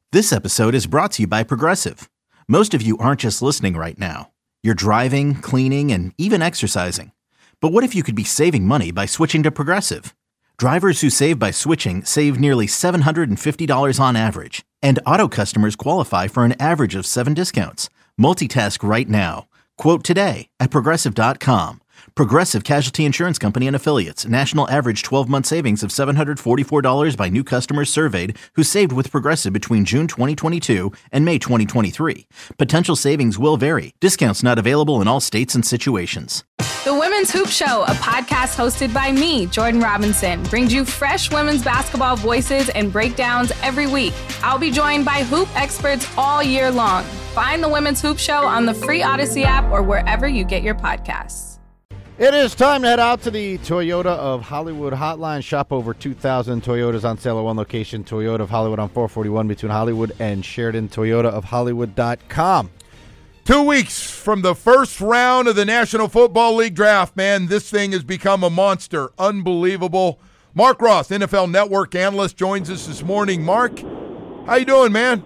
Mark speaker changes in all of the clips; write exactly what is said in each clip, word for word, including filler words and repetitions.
Speaker 1: This episode is brought to you by Progressive. Most of you aren't just listening right now. You're driving, cleaning, and even exercising. But what if you could be saving money by switching to Progressive? Drivers who save by switching save nearly seven hundred fifty dollars on average. And auto customers qualify for an average of seven discounts. Multitask right now. Quote today at Progressive dot com. Progressive Casualty Insurance Company and Affiliates. National average twelve-month savings of seven hundred forty-four dollars by new customers surveyed who saved with Progressive between June twenty twenty-two and May twenty twenty-three. Potential savings will vary. Discounts not available in all states and situations.
Speaker 2: The Women's Hoop Show, a podcast hosted by me, Jordan Robinson, brings you fresh women's basketball voices and breakdowns every week. I'll be joined by hoop experts all year long. Find the Women's Hoop Show on the free Odyssey app or wherever you get your podcasts.
Speaker 3: It is time to head out to the Toyota of Hollywood hotline. Shop over two thousand Toyotas on sale at one location. Toyota of Hollywood on four forty-one between Hollywood and Sheridan. Toyota of Hollywood dot com.
Speaker 4: Two weeks from the first round of the National Football League draft, man, this thing has become a monster. Unbelievable. Mark Ross, N F L Network analyst, joins us this morning. Mark, how you doing, man?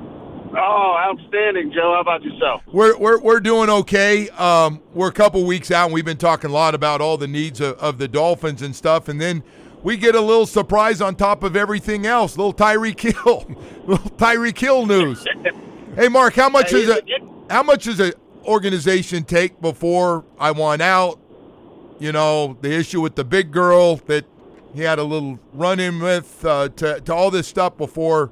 Speaker 5: Oh, outstanding, Joe. How about yourself?
Speaker 4: We're we're we're doing okay. Um, we're a couple weeks out, and we've been talking a lot about all the needs of, of the Dolphins and stuff, and then we get a little surprise on top of everything else. Little Tyreek Hill, little Tyreek Hill news. Hey, Mark, how much is it? How much does an organization take before I want out? You know, the issue with the big girl that he had a little run-in with, uh, to, to all this stuff before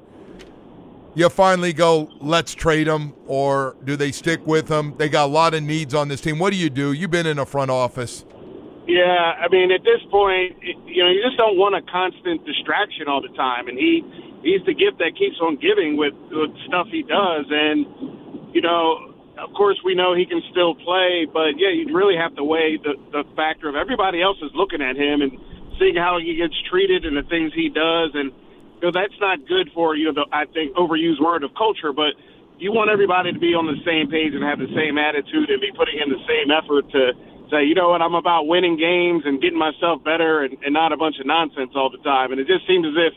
Speaker 4: you finally go, let's trade him, or do they stick with him? They got a lot of needs on this team. What do you do? You've been in a front office.
Speaker 5: Yeah, I mean, at this point, it, you know, you just don't want a constant distraction all the time. And he he's the gift that keeps on giving with, with stuff he does. And, you know, of course we know he can still play, but, yeah, you really have to weigh the, the factor of everybody else is looking at him and seeing how he gets treated and the things he does. And, you know, that's not good for, you know, the, I think, overused word of culture, but you want everybody to be on the same page and have the same attitude and be putting in the same effort to say, you know what, I'm about winning games and getting myself better and, and not a bunch of nonsense all the time. And it just seems as if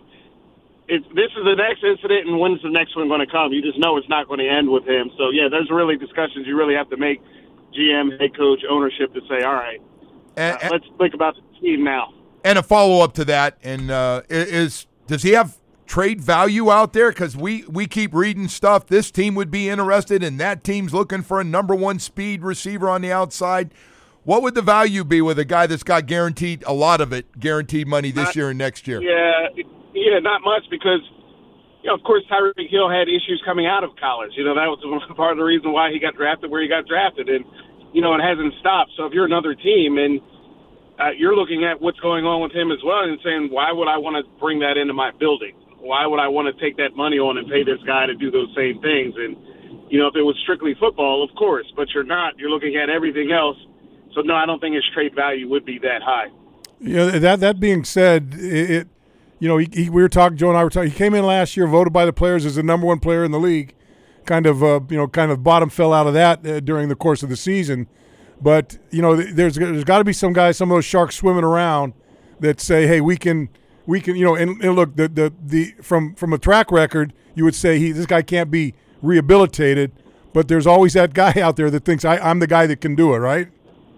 Speaker 5: if this is the next incident and when's the next one going to come? You just know it's not going to end with him. So, yeah, there's really discussions you really have to make, G M, head coach, ownership, to say, all right,
Speaker 4: and,
Speaker 5: uh, let's think about the team now.
Speaker 4: And a follow-up to that, and uh, is does he have trade value out there? Because we, we keep reading stuff. This team would be interested, and that team's looking for a number one speed receiver on the outside. What would the value be with a guy that's got guaranteed, a lot of it, guaranteed money this
Speaker 5: Not,
Speaker 4: year and next year?
Speaker 5: Yeah, yeah, not much because, you know, of course, Tyreek Hill had issues coming out of college. You know, that was part of the reason why he got drafted where he got drafted. And, you know, it hasn't stopped. So if you're another team and uh, you're looking at what's going on with him as well and saying, why would I want to bring that into my building? Why would I want to take that money on and pay this guy to do those same things? And, you know, if it was strictly football, of course, but you're not. You're looking at everything else. So, no, I don't think his trade value would be that high.
Speaker 6: Yeah, that that being said, it, it you know, he, he, we were talking, Joe and I were talking, he came in last year, voted by the players as the number one player in the league, kind of, uh, you know, kind of bottom fell out of that uh, during the course of the season. But, you know, there's there's got to be some guys, some of those sharks swimming around that say, hey, we can, we can, you know, and, and look, the, the, the from, from a track record, you would say he this guy can't be rehabilitated, but there's always that guy out there that thinks I, I'm the guy that can do it, right?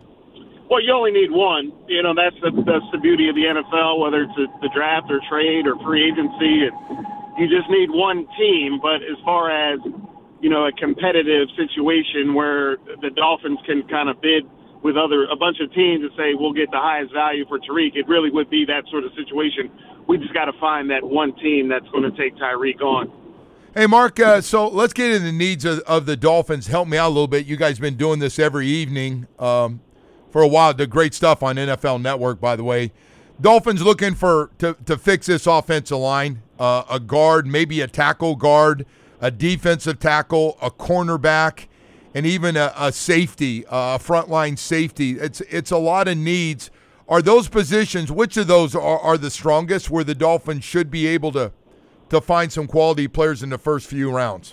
Speaker 5: Well, you only need one. You know, that's the that's the beauty of the N F L, whether it's a, the draft or trade or free agency. And you just need one team. But as far as, you know, a competitive situation where the Dolphins can kind of bid with other a bunch of teams and say we'll get the highest value for Tyreek, it really would be that sort of situation. We just got to find that one team that's going to take Tyreek on.
Speaker 4: Hey, Mark, uh, so let's get into the needs of, of the Dolphins. Help me out a little bit. You guys have been doing this every evening. Um, For a while, the great stuff on N F L Network, by the way. Dolphins looking for to, to fix this offensive line, uh, a guard, maybe a tackle guard, a defensive tackle, a cornerback, and even a, a safety, a frontline safety. It's it's a lot of needs. Are those positions, which of those are, are the strongest where the Dolphins should be able to, to find some quality players in the first few rounds?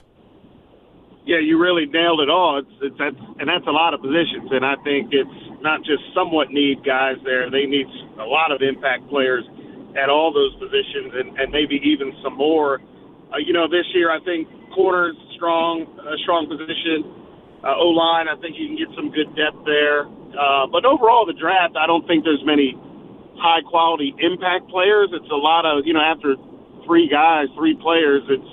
Speaker 5: Yeah, you really nailed it all. It's, it's that's, and that's a lot of positions. And I think it's not just somewhat need guys there. They need a lot of impact players at all those positions, and, and maybe even some more Uh, you know, this year I think corner's strong, a strong position. Uh, O-line, I think you can get some good depth there. Uh, but overall, the draft, I don't think there's many high-quality impact players. It's a lot of, you know, after three guys, three players, it's,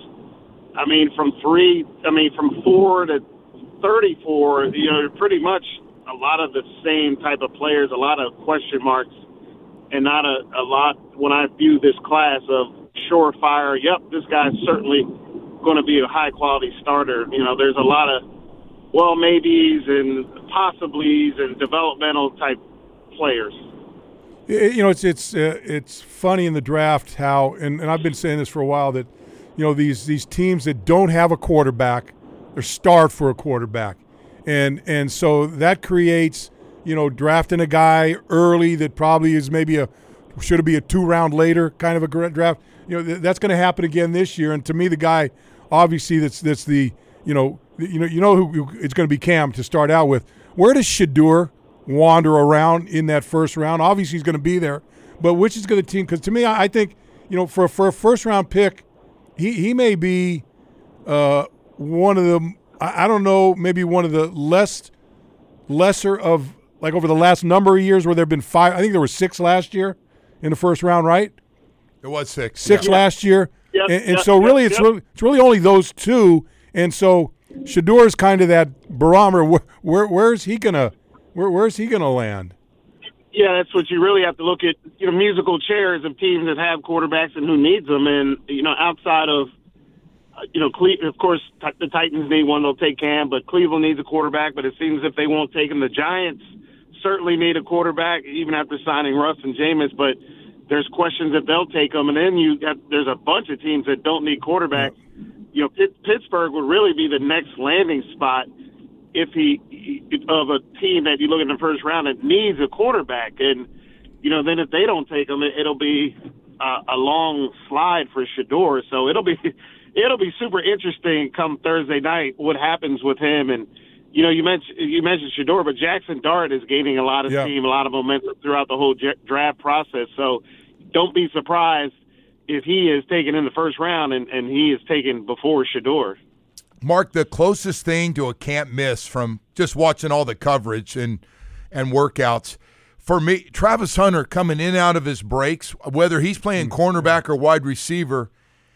Speaker 5: I mean, from three, I mean, from four to thirty-four, you know, pretty much a lot of the same type of players, a lot of question marks, and not a, a lot, when I view this class, of surefire, yep, this guy's certainly going to be a high-quality starter. You know, there's a lot of well maybes and possiblies and developmental type players.
Speaker 6: You know, it's it's uh, it's funny in the draft how, and, and I've been saying this for a while, that, you know, these these teams that don't have a quarterback, they're starved for a quarterback, and and so that creates, you know, drafting a guy early that probably is maybe a should it be a two round later kind of a draft. You know, th- that's going to happen again this year. And to me, the guy obviously that's that's the you know you know you know who, who it's going to be Cam to start out with. Where does Shedeur wander around in that first round? Obviously, he's going to be there, but which is going to team? Because to me, I, I think, you know, for for a first round pick, he he may be uh, one of the I, I don't know maybe one of the less lesser of, like, over the last number of years where there have been five. I think there were six last year in the first round, right?
Speaker 4: It was six.
Speaker 6: Six
Speaker 5: yeah.
Speaker 6: last year,
Speaker 5: Yep,
Speaker 6: and, and
Speaker 5: yep,
Speaker 6: so really,
Speaker 5: yep,
Speaker 6: it's
Speaker 5: yep.
Speaker 6: really it's really only those two. And so Shedeur is kind of that barometer. Where, where where's he gonna where where's he gonna land?
Speaker 5: Yeah, that's what you really have to look at, you know, musical chairs of teams that have quarterbacks and who needs them. And, you know, outside of, uh, you know, Cle- of course, t- the Titans need one, they'll take Cam, but Cleveland needs a quarterback, but it seems if they won't take him, the Giants certainly need a quarterback, even after signing Russ and Jameis, but there's questions if they'll take them. And then you have, there's a bunch of teams that don't need quarterbacks. You know, Pitt- Pittsburgh would really be the next landing spot if he of a team that you look at in the first round that needs a quarterback. And, you know, then if they don't take him, it, it'll be uh, a long slide for Shedeur. So it'll be it'll be super interesting come Thursday night what happens with him. And, you know, you mentioned you mentioned Shedeur, but Jackson Dart is gaining a lot of
Speaker 6: Yeah.
Speaker 5: steam, a lot of momentum throughout the whole j- draft process. So don't be surprised if he is taken in the first round and, and he is taken before Shedeur.
Speaker 4: Mark, the closest thing to a can't miss from just watching all the coverage and and workouts, for me, Travis Hunter coming in and out of his breaks, whether he's playing cornerback or wide receiver,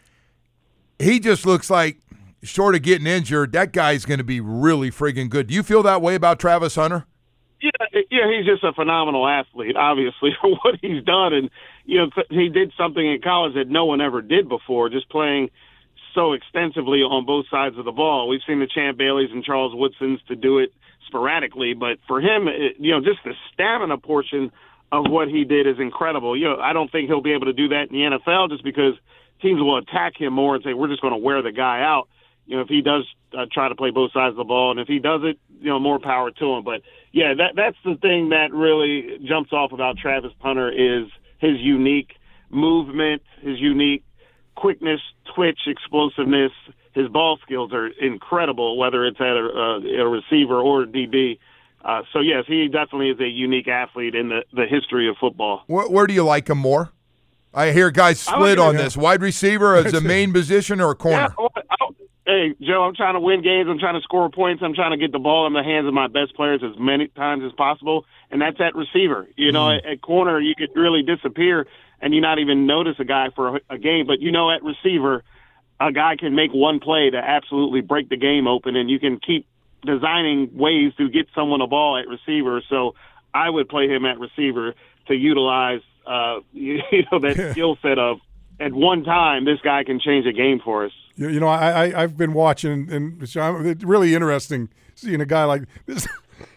Speaker 4: he just looks like, short of getting injured, that guy's going to be really friggin' good. Do you feel that way about Travis Hunter?
Speaker 5: Yeah, yeah, he's just a phenomenal athlete, obviously, for what he's done. And, you know, he did something in college that no one ever did before, just playing so extensively on both sides of the ball. We've seen the Champ Baileys and Charles Woodsons to do it sporadically, but for him, it, you know, just the stamina portion of what he did is incredible. You know, I don't think he'll be able to do that in the N F L just because teams will attack him more and say, we're just going to wear the guy out. You know, if he does uh, try to play both sides of the ball, and if he does it, you know, more power to him. But, yeah, that that's the thing that really jumps off about Travis Hunter is his unique movement, his unique quickness, twitch, explosiveness. His ball skills are incredible, whether it's at a, a receiver or a D B. Uh, so, yes, he definitely is a unique athlete in the, the history of football.
Speaker 4: Where, where do you like him more? I hear guys split on this. Wide receiver as a main position or a corner?
Speaker 5: Yeah, I, hey, Joe, I'm trying to win games. I'm trying to score points. I'm trying to get the ball in the hands of my best players as many times as possible, and that's at receiver. You know, mm. at, at corner, you could really disappear and you not even notice a guy for a, a game. But, you know, at receiver, a guy can make one play to absolutely break the game open, and you can keep designing ways to get someone a ball at receiver. So I would play him at receiver to utilize, uh, you, you know, that skill set of at one time this guy can change a game for us.
Speaker 6: You, you know, I, I I've been watching, and it's really interesting seeing a guy like this.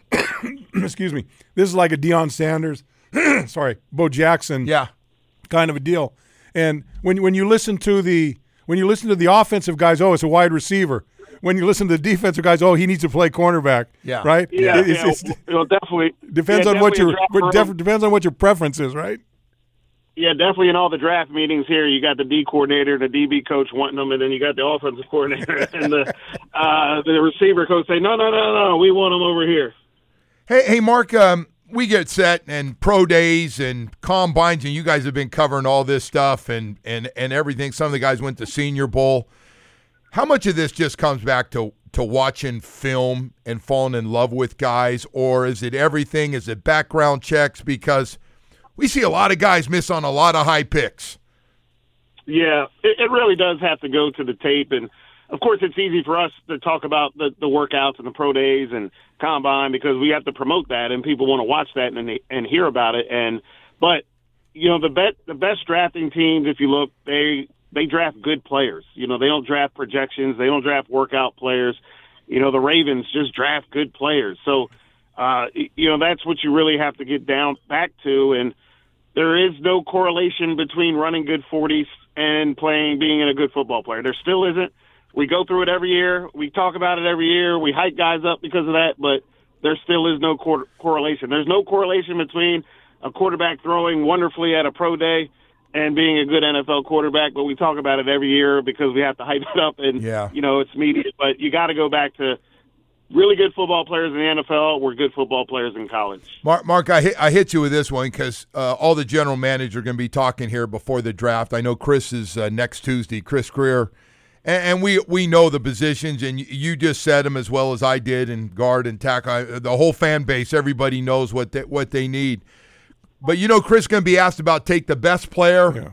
Speaker 6: Excuse me. This is like a Deion Sanders, sorry, Bo Jackson,
Speaker 4: yeah,
Speaker 6: kind of a deal. And when when you listen to the when you listen to the offensive guys, oh, it's a wide receiver. When you listen to the defensive guys, oh, he needs to play cornerback.
Speaker 4: Yeah,
Speaker 6: right.
Speaker 5: Yeah,
Speaker 6: it's,
Speaker 5: yeah
Speaker 6: it's,
Speaker 5: well, definitely
Speaker 6: depends
Speaker 5: yeah,
Speaker 6: on what your
Speaker 5: definitely
Speaker 6: def, depends on what your preference is, right?
Speaker 5: Yeah, definitely in all the draft meetings here, you got the D coordinator, the D B coach wanting them, and then you got the offensive coordinator and the uh, the receiver coach say, no, no, no, no, we want them over here.
Speaker 4: Hey, hey, Mark, um, we get set and pro days and combines, and you guys have been covering all this stuff and, and, and everything. Some of the guys went to Senior Bowl. How much of this just comes back to, to watching film and falling in love with guys, or is it everything? Is it background checks? Because we see a lot of guys miss on a lot of high picks.
Speaker 5: Yeah, it, it really does have to go to the tape. And, of course, it's easy for us to talk about the, the workouts and the pro days and combine because we have to promote that and people want to watch that and and hear about it. And But, you know, the, bet, the best drafting teams, if you look, they – they draft good players. You know, they don't draft projections. They don't draft workout players. You know, the Ravens just draft good players. So, uh, you know, that's what you really have to get down back to. And there is no correlation between running good forties and playing, being a good football player. There still isn't. We go through it every year. We talk about it every year. We hype guys up because of that, but there still is no cor- correlation. There's no correlation between a quarterback throwing wonderfully at a pro day and being a good N F L quarterback, but we talk about it every year because we have to hype it up and,
Speaker 4: yeah.
Speaker 5: you know, it's media. But you got to go back to really good football players in the N F L were good football players in college.
Speaker 4: Mark, Mark I, hit, I hit you with this one because uh, all the general managers are going to be talking here before the draft. I know Chris is uh, next Tuesday, Chris Greer, and, and we we know the positions, and you just said them as well as I did, and guard and tackle. The whole fan base, everybody knows what they, what they need. But, you know, Chris is going to be asked about take the best player
Speaker 6: Yeah.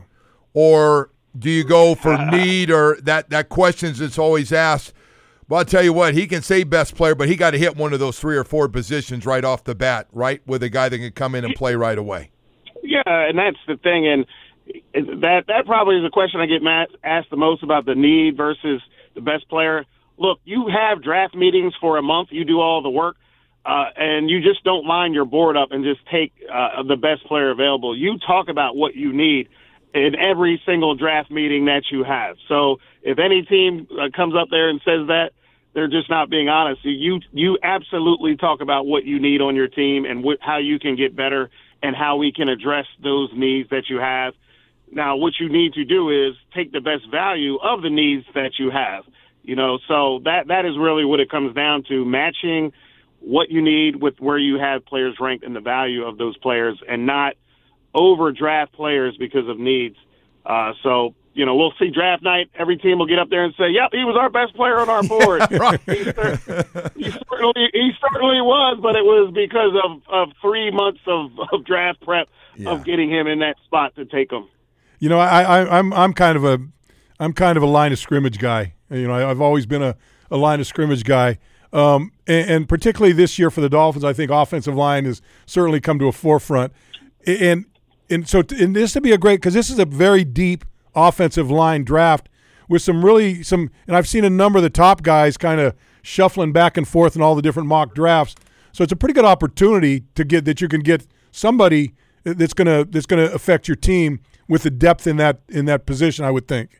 Speaker 4: or do you go for need, or that, that questions that's always asked. Well, I'll tell you what, he can say best player, but he got to hit one of those three or four positions right off the bat, right, with a guy that can come in and play right away.
Speaker 5: Yeah, and that's the thing. And that that probably is the question I get asked the most about the need versus the best player. Look, you have draft meetings for a month. You do all the work. Uh, and you just don't line your board up and just take uh, the best player available. You talk about what you need in every single draft meeting that you have. So if any team uh, comes up there and says that, they're just not being honest. You you absolutely talk about what you need on your team and wh- how you can get better and how we can address those needs that you have. Now, what you need to do is take the best value of the needs that you have. You know, so that that is really what it comes down to, matching what you need with where you have players ranked and the value of those players, and not overdraft players because of needs. Uh, so, you know, we'll see draft night. Every team will get up there and say, yep, he was our best player on our board. he, cer- he, certainly, he certainly was, but it was because of, of three months of, of draft prep yeah. of getting him in that spot to take him.
Speaker 6: You know, I, I, I'm I'm kind of a I'm kind of a line of scrimmage guy. You know, I, I've always been a, a line of scrimmage guy. Um, and, and particularly this year for the Dolphins, I think offensive line has certainly come to a forefront. And and so t- and this would be a great, because this is a very deep offensive line draft with some really some, and I've seen a number of the top guys kind of shuffling back and forth in all the different mock drafts. So it's a pretty good opportunity to get that you can get somebody that's gonna that's gonna affect your team with the depth in that in that position, I would think.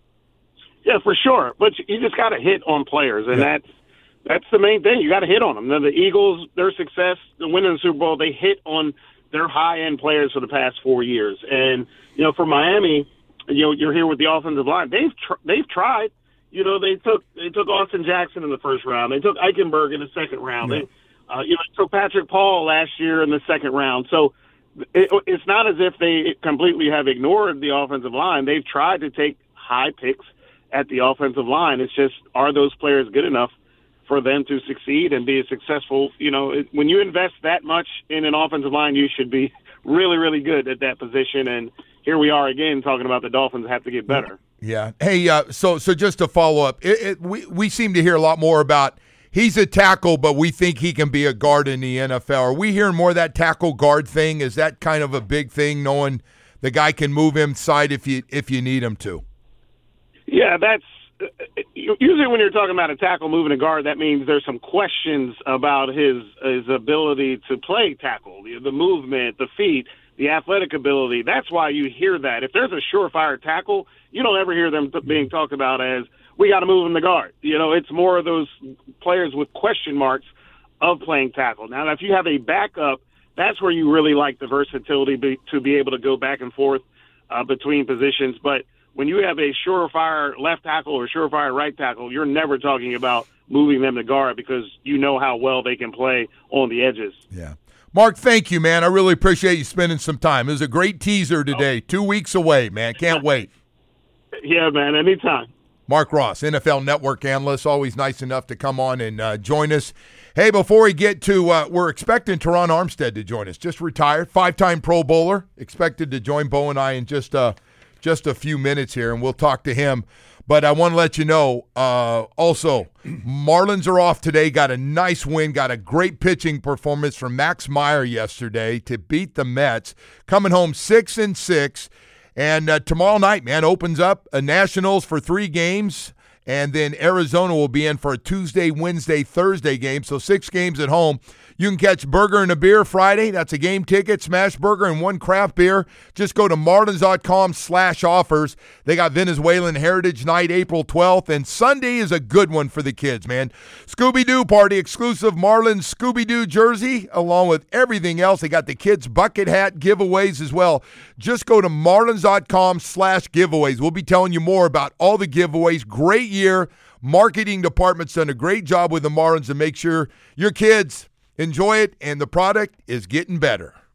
Speaker 5: Yeah, for sure. But you just got to hit on players, and yeah. that's. That's the main thing. You got to hit on them. Now, the Eagles, their success, the winning the Super Bowl, they hit on their high-end players for the past four years. And, you know, for Miami, you know, you're here with the offensive line. They've tr- they've tried. You know, they took they took Austin Jackson in the first round. They took Eichenberg in the second round. Yeah. They, uh, you know, took Patrick Paul last year in the second round. So it, it's not as if they completely have ignored the offensive line. They've tried to take high picks at the offensive line. It's just, are those players good enough for them to succeed and be a successful? You know, it, when you invest that much in an offensive line, you should be really, really good at that position. And here we are again talking about the Dolphins have to get better.
Speaker 4: Yeah. Hey, uh, so so just to follow up, it, it, we, we seem to hear a lot more about he's a tackle, but we think he can be a guard in the N F L. Are we hearing more of that tackle guard thing? Is that kind of a big thing, knowing the guy can move inside if you if you need him to?
Speaker 5: Yeah, that's usually when you're talking about a tackle moving a guard, that means there's some questions about his his ability to play tackle, the, the movement, the feet, the athletic ability. That's why you hear that. If there's a surefire tackle, you don't ever hear them t- being talked about as, we got to move him the guard. You know, it's more of those players with question marks of playing tackle. Now, if you have a backup, that's where you really like the versatility be, to be able to go back and forth uh, between positions. But when you have a surefire left tackle or surefire right tackle, you're never talking about moving them to guard because you know how well they can play on the edges.
Speaker 4: Yeah. Mark, thank you, man. I really appreciate you spending some time. It was a great teaser today. Two weeks away, man. Can't wait.
Speaker 5: Yeah, man. Anytime.
Speaker 4: Mark Ross, N F L Network analyst, always nice enough to come on and uh, join us. Hey, before we get to, uh, we're expecting Teron Armstead to join us. Just retired, five-time Pro Bowler, expected to join Bo and I in just uh, just a few minutes here, and we'll talk to him. But I want to let you know, uh, also, Marlins are off today, got a nice win, got a great pitching performance from Max Meyer yesterday to beat the Mets, coming home six and six. And uh, tomorrow night, man, opens up a Nationals for three games, and then Arizona will be in for a Tuesday, Wednesday, Thursday game, so six games at home. You can catch Burger and a Beer Friday. That's a game ticket, smash burger, and one craft beer. Just go to marlins.com slash offers. They got Venezuelan Heritage Night April twelfth, and Sunday is a good one for the kids, man. Scooby-Doo Party, exclusive Marlins Scooby-Doo jersey, along with everything else. They got the kids' bucket hat giveaways as well. Just go to marlins.com slash giveaways. We'll be telling you more about all the giveaways. Great year. Marketing department's done a great job with the Marlins to make sure your kids enjoy it, and the product is getting better.